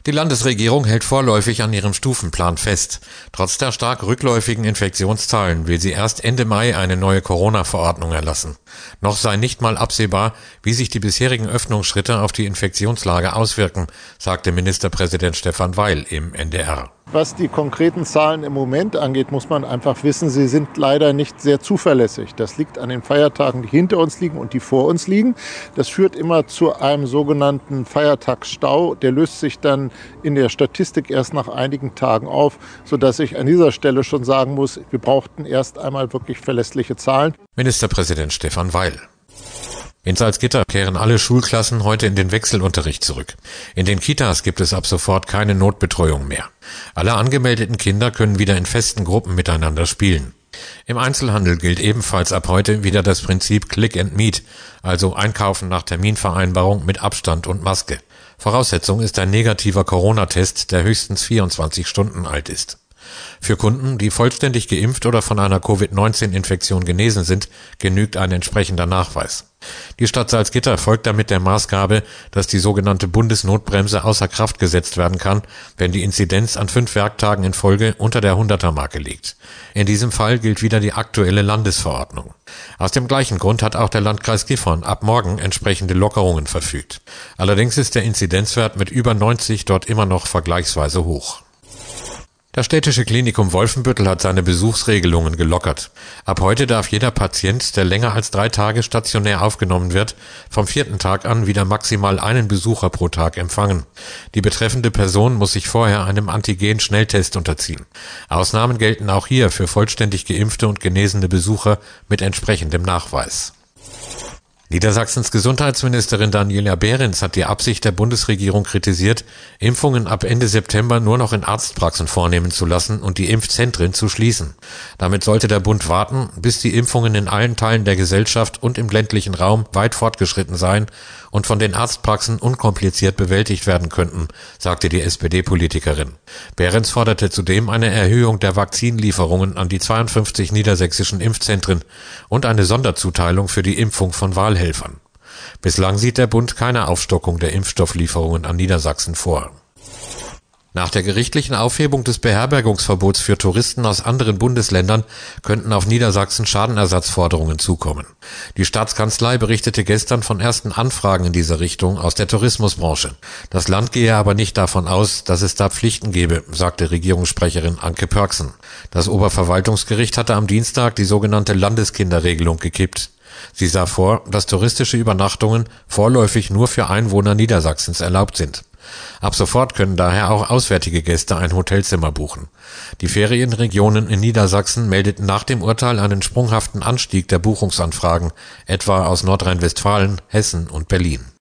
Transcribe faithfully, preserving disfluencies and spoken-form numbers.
Die Landesregierung hält vorläufig an ihrem Stufenplan fest. Trotz der stark rückläufigen Infektionszahlen will sie erst Ende Mai eine neue Corona-Verordnung erlassen. Noch sei nicht mal absehbar, wie sich die bisherigen Öffnungsschritte auf die Infektionslage auswirken, sagte Ministerpräsident Stefan Weil im N D R. Was die konkreten Zahlen im Moment angeht, muss man einfach wissen, sie sind leider nicht sehr zuverlässig. Das liegt an den Feiertagen, die hinter uns liegen und die vor uns liegen. Das führt immer zu einem sogenannten Feiertagsstau. Der löst sich dann in der Statistik erst nach einigen Tagen auf, sodass ich an dieser Stelle schon sagen muss, wir brauchten erst einmal wirklich verlässliche Zahlen. Ministerpräsident Stefan Weil. In Salzgitter kehren alle Schulklassen heute in den Wechselunterricht zurück. In den Kitas gibt es ab sofort keine Notbetreuung mehr. Alle angemeldeten Kinder können wieder in festen Gruppen miteinander spielen. Im Einzelhandel gilt ebenfalls ab heute wieder das Prinzip Click and Meet, also Einkaufen nach Terminvereinbarung mit Abstand und Maske. Voraussetzung ist ein negativer Corona-Test, der höchstens vierundzwanzig Stunden alt ist. Für Kunden, die vollständig geimpft oder von einer Covid neunzehn Infektion genesen sind, genügt ein entsprechender Nachweis. Die Stadt Salzgitter folgt damit der Maßgabe, dass die sogenannte Bundesnotbremse außer Kraft gesetzt werden kann, wenn die Inzidenz an fünf Werktagen in Folge unter der hunderter-Marke liegt. In diesem Fall gilt wieder die aktuelle Landesverordnung. Aus dem gleichen Grund hat auch der Landkreis Gifhorn ab morgen entsprechende Lockerungen verfügt. Allerdings ist der Inzidenzwert mit über neunzig dort immer noch vergleichsweise hoch. Das städtische Klinikum Wolfenbüttel hat seine Besuchsregelungen gelockert. Ab heute darf jeder Patient, der länger als drei Tage stationär aufgenommen wird, vom vierten Tag an wieder maximal einen Besucher pro Tag empfangen. Die betreffende Person muss sich vorher einem Antigen-Schnelltest unterziehen. Ausnahmen gelten auch hier für vollständig geimpfte und genesene Besucher mit entsprechendem Nachweis. Niedersachsens Gesundheitsministerin Daniela Behrens hat die Absicht der Bundesregierung kritisiert, Impfungen ab Ende September nur noch in Arztpraxen vornehmen zu lassen und die Impfzentren zu schließen. Damit sollte der Bund warten, bis die Impfungen in allen Teilen der Gesellschaft und im ländlichen Raum weit fortgeschritten seien und von den Arztpraxen unkompliziert bewältigt werden könnten, sagte die S P D-Politikerin. Behrens forderte zudem eine Erhöhung der Vakzinlieferungen an die zweiundfünfzig niedersächsischen Impfzentren und eine Sonderzuteilung für die Impfung von Wahlhelfern. Bislang sieht der Bund keine Aufstockung der Impfstofflieferungen an Niedersachsen vor. Nach der gerichtlichen Aufhebung des Beherbergungsverbots für Touristen aus anderen Bundesländern könnten auf Niedersachsen Schadenersatzforderungen zukommen. Die Staatskanzlei berichtete gestern von ersten Anfragen in dieser Richtung aus der Tourismusbranche. Das Land gehe aber nicht davon aus, dass es da Pflichten gebe, sagte Regierungssprecherin Anke Pörksen. Das Oberverwaltungsgericht hatte am Dienstag die sogenannte Landeskinderregelung gekippt. Sie sah vor, dass touristische Übernachtungen vorläufig nur für Einwohner Niedersachsens erlaubt sind. Ab sofort können daher auch auswärtige Gäste ein Hotelzimmer buchen. Die Ferienregionen in Niedersachsen meldeten nach dem Urteil einen sprunghaften Anstieg der Buchungsanfragen, etwa aus Nordrhein-Westfalen, Hessen und Berlin.